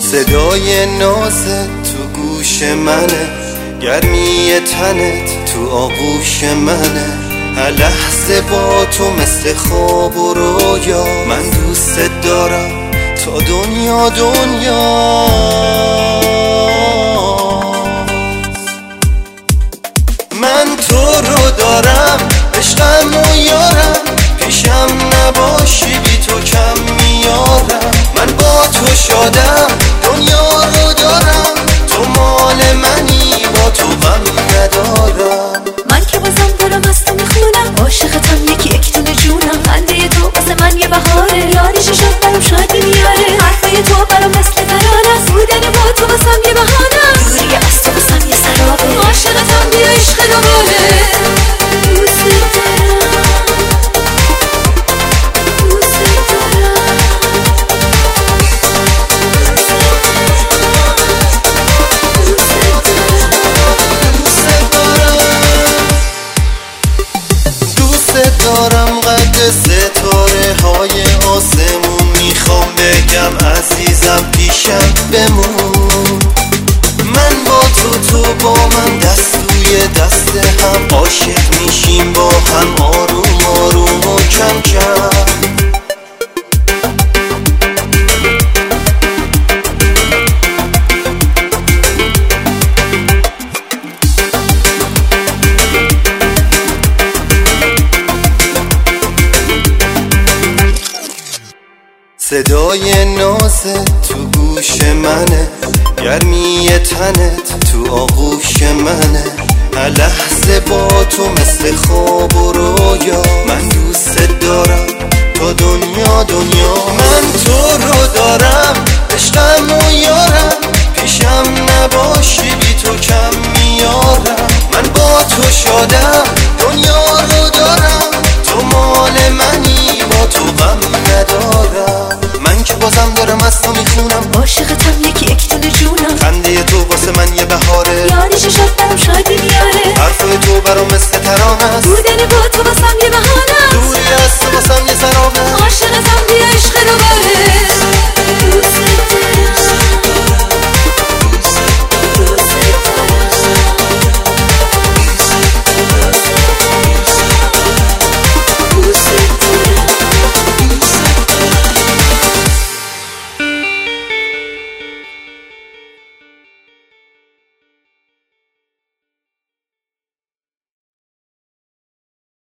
صدای نازت تو گوش منه، گرمی تنت تو آغوش منه. هر لحظه با تو مثل خواب و رویا، من دوست دارم تا دنیا من تو رو دارم، عشقم و یارم، پیشم نباشی بی تو کم میارم. من با تو شادم، دنیا رو دارم، تو مال منی، با تو غم ندارم. من که بازم دارم از تو میخونم، عاشقتم یک دونه جونم. خنده تو واسه من یه بهاره، یادش شد برام شادی میاره. حرفای تو برام مثل ترانه است، بودن با تو واسم یه بهانه است. دوری از تو واسم یه سرابه، عاشقتم بیا عشق دوباره. دوست دارم، دوست دارم، دوست دارم قد ستاره های آسمون. میخوام بگم عزیزم پیشم بمون. من با تو با من دست توی دست هم، عاشق میشیم با هم آروم آروم و کم کم. صدای نازت تو گوش منه، گرمی تنت تو آغوش منه. هر لحظه با تو مثل خواب و رویا، من دوست دارم تا دنیا من تو رو دارم، عشقم و یارم، پیشم نباشی بی تو کم میارم. من با تو شادم، دنیا رو دارم، تو مال منی، با تو غم ندارم. من که بازم دارم از تو میخونم، عاشقتم یک دونه جونم. خنده تو واسه من یه بهاره، یادش شد برام شادی میاره. حرفای تو برام مثل ترانه است، بودن